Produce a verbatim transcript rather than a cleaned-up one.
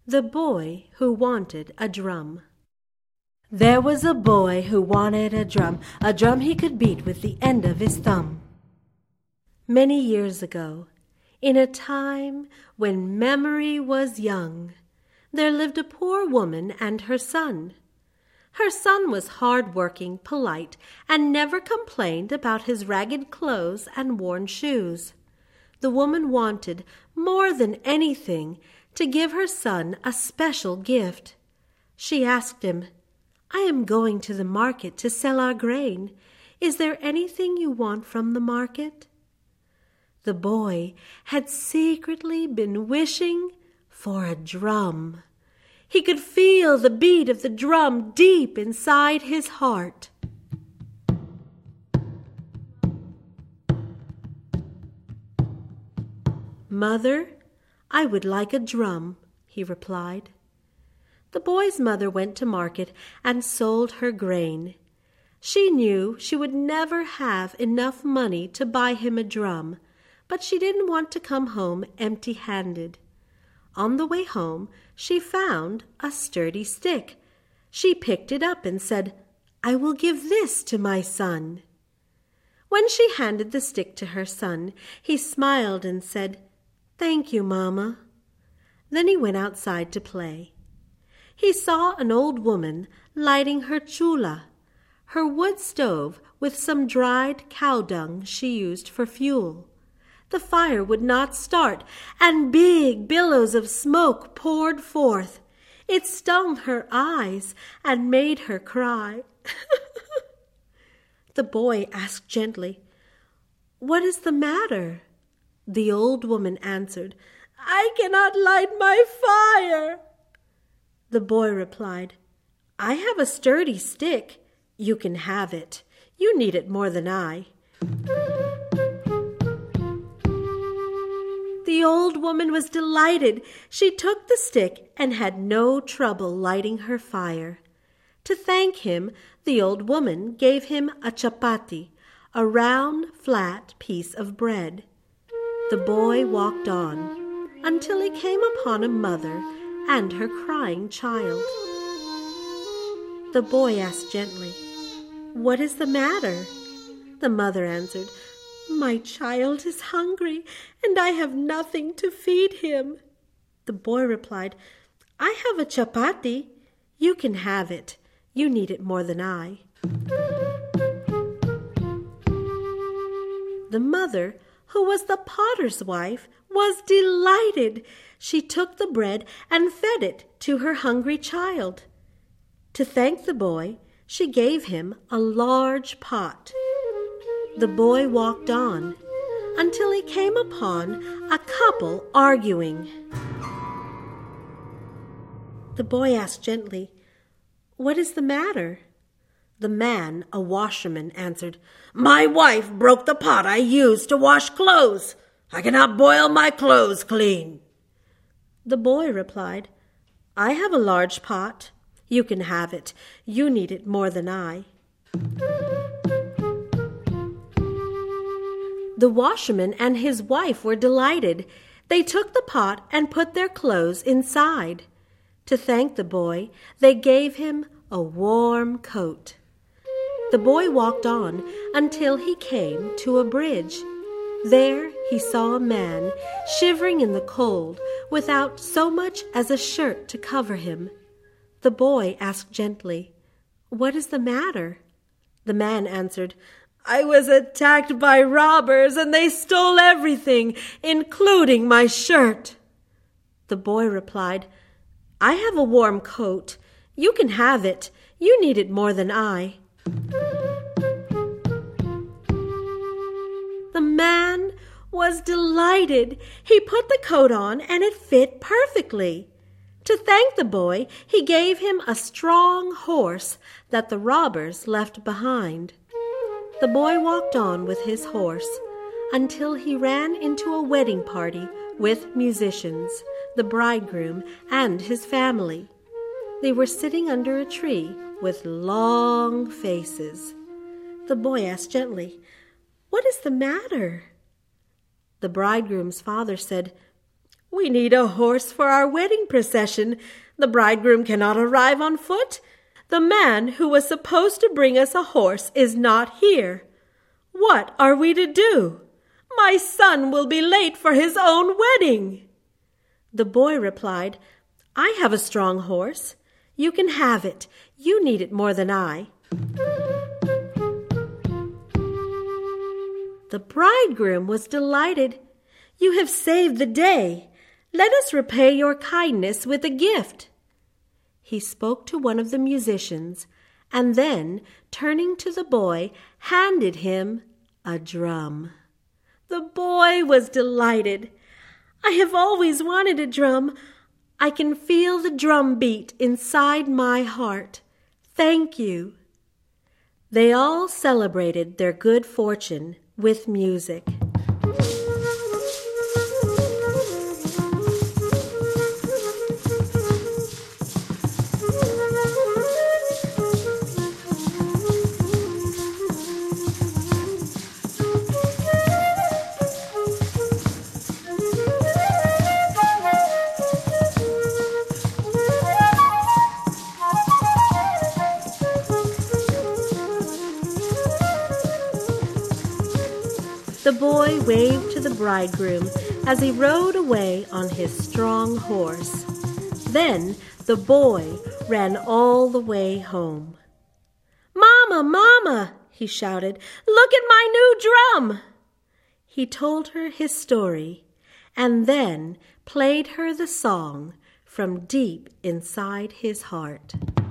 The Boy Who Wanted a Drum. There was a boy who wanted a drum, a drum he could beat with the end of his thumb. Many years ago, in a time when memory was young, there lived a poor woman and her son. Her son was hard-working, polite, and never complained about his ragged clothes and worn shoes. The woman wanted, more than anything, to give her son a special gift. She asked him, "I am going to the market to sell our grain. Is there anything you want from the market?" The boy had secretly been wishing for a drum. He could feel the beat of the drum deep inside his heart. "Mother, I would like a drum," he replied. The boy's mother went to market and sold her grain. She knew she would never have enough money to buy him a drum, but she didn't want to come home empty-handed. On the way home, she found a sturdy stick. She picked it up and said, "I will give this to my son." When she handed the stick to her son, he smiled and said, "Thank you, Mama." Then he went outside to play. He saw an old woman lighting her chula, her wood stove with some dried cow dung she used for fuel. The fire would not start, and big billows of smoke poured forth. It stung her eyes and made her cry. The boy asked gently, "What is the matter?" The old woman answered, "I cannot light my fire." The boy replied, "I have a sturdy stick. You can have it. You need it more than I." The old woman was delighted. She took the stick and had no trouble lighting her fire. To thank him, the old woman gave him a chapati, a round, flat piece of bread. The boy walked on until he came upon a mother and her crying child. The boy asked gently, "What is the matter?" The mother answered, "My child is hungry, and I have nothing to feed him." The boy replied, "I have a chapati. You can have it. You need it more than I." The mother, who was the potter's wife, was delighted. She took the bread and fed it to her hungry child. To thank the boy, she gave him a large pot. The boy walked on until he came upon a couple arguing. The boy asked gently, "What is the matter?" The man, a washerman, answered, "My wife broke the pot I used to wash clothes. I cannot boil my clothes clean." The boy replied, "I have a large pot. You can have it. You need it more than I." The washerman and his wife were delighted. They took the pot and put their clothes inside. To thank the boy, they gave him a warm coat. The boy walked on until he came to a bridge. There he saw a man shivering in the cold without so much as a shirt to cover him. The boy asked gently, "What is the matter?" The man answered, "I was attacked by robbers and they stole everything, including my shirt." The boy replied, "I have a warm coat. You can have it. You need it more than I." The man was delighted. He put the coat on and it fit perfectly. To thank the boy, he gave him a strong horse that the robbers left behind. The boy walked on with his horse until he ran into a wedding party with musicians, the bridegroom and his family. They were sitting under a tree with long faces. The boy asked gently, "What is the matter?" The bridegroom's father said, "We need a horse for our wedding procession. The bridegroom cannot arrive on foot. The man who was supposed to bring us a horse is not here. What are we to do? My son will be late for his own wedding." The boy replied, "I have a strong horse. You can have it. You need it more than I." The bridegroom was delighted. "You have saved the day. Let us repay your kindness with a gift." He spoke to one of the musicians, and then, turning to the boy, handed him a drum. The boy was delighted. "I have always wanted a drum. I can feel the drum beat inside my heart. Thank you." They all celebrated their good fortune with music. The boy waved to the bridegroom as he rode away on his strong horse. Then the boy ran all the way home. "Mama, Mama!" he shouted. "Look at my new drum!" He told her his story and then played her the song from deep inside his heart.